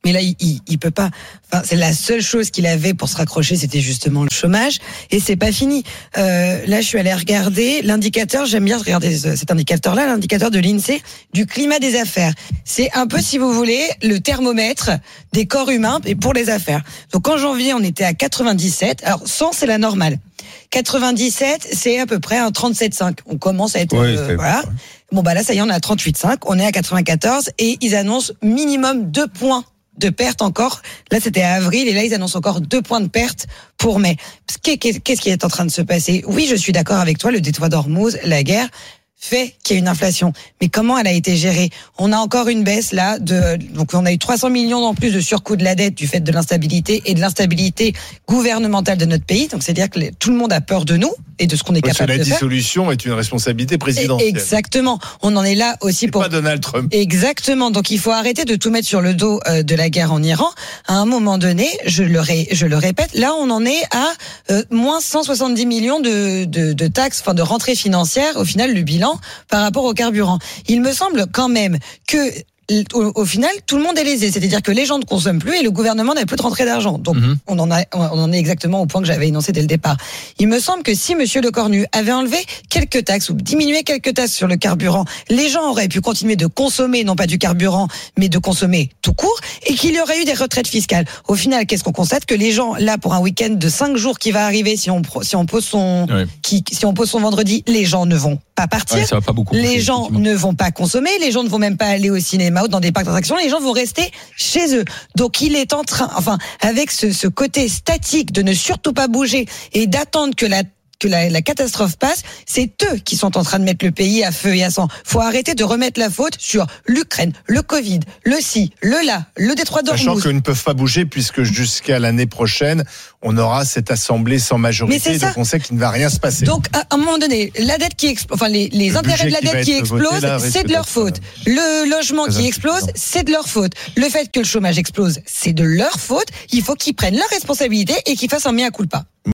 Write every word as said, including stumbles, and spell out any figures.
Mais là, il, il, il peut pas. Enfin, c'est la seule chose qu'il avait pour se raccrocher, c'était justement le chômage. Et c'est pas fini. Euh, là, je suis allée regarder l'indicateur. J'aime bien regarder cet indicateur-là, l'indicateur de l'INSEE du climat des affaires. C'est un peu, si vous voulez, le thermomètre des corps humains et pour les affaires. Donc, en janvier, on était à quatre-vingt-dix-sept. Alors, cent, c'est la normale. quatre-vingt-dix-sept, c'est à peu près un trente-sept virgule cinq. On commence à être ouais, euh, voilà. Bon bah là, ça y est, on est à trente-huit virgule cinq. On est à quatre-vingt-quatorze et ils annoncent minimum deux points de perte encore. Là, c'était à avril et là, ils annoncent encore deux points de perte pour mai. Qu'est-ce qui est en train de se passer? Oui, je suis d'accord avec toi, le détroit d'Ormuz, la guerre fait qu'il y a une inflation. Mais comment elle a été gérée? On a encore une baisse là de, donc on a eu trois cents millions en plus de surcoût de la dette du fait de l'instabilité et de l'instabilité gouvernementale de notre pays. Donc c'est-à-dire que les, tout le monde a peur de nous et de ce qu'on est Parce capable que de faire. La dissolution est une responsabilité présidentielle. Exactement. On en est là aussi et pour. Pas Donald Trump. Exactement. Donc il faut arrêter de tout mettre sur le dos euh, de la guerre en Iran. À un moment donné, je le, ré, je le répète, là on en est à euh, moins cent soixante-dix millions de, de, de taxes, enfin de rentrées financières. Au final, le bilan par rapport au carburant. Il me semble quand même que Au, au final, tout le monde est lésé. C'est-à-dire que les gens ne consomment plus et le gouvernement n'a plus de rentrée d'argent. Donc, mmh. on, en a, on en est exactement au point que j'avais énoncé dès le départ. Il me semble que si Monsieur Lecornu avait enlevé quelques taxes ou diminué quelques taxes sur le carburant, les gens auraient pu continuer de consommer, non pas du carburant, mais de consommer tout court, et qu'il y aurait eu des retraites fiscales. Au final, qu'est-ce qu'on constate? Que les gens, là, pour un week-end de cinq jours qui va arriver, si on, si on pose son, oui. qui, si on pose son vendredi, les gens ne vont pas partir. Ouais, ça va pas beaucoup les gens ne vont pas consommer. Les gens ne vont même pas aller au cinéma ou dans des parcs d'attractions. Les gens vont rester chez eux. Donc, il est en train, enfin, avec ce, ce côté statique de ne surtout pas bouger et d'attendre que la que la, la catastrophe passe, c'est eux qui sont en train de mettre le pays à feu et à sang. Faut arrêter de remettre la faute sur l'Ukraine, le Covid, le ci, le là, le détroit d'Ormuz. Sachant qu'ils ne peuvent pas bouger puisque jusqu'à l'année prochaine, on aura cette assemblée sans majorité, donc on sait qu'il ne va rien se passer. Donc, à un moment donné, la dette qui explose, enfin, les, les intérêts de la dette qui explosent, c'est de leur faute. Le logement qui explose, c'est de leur faute. Le fait que le chômage explose, c'est de leur faute. Il faut qu'ils prennent leurs responsabilités et qu'ils fassent un mea culpa.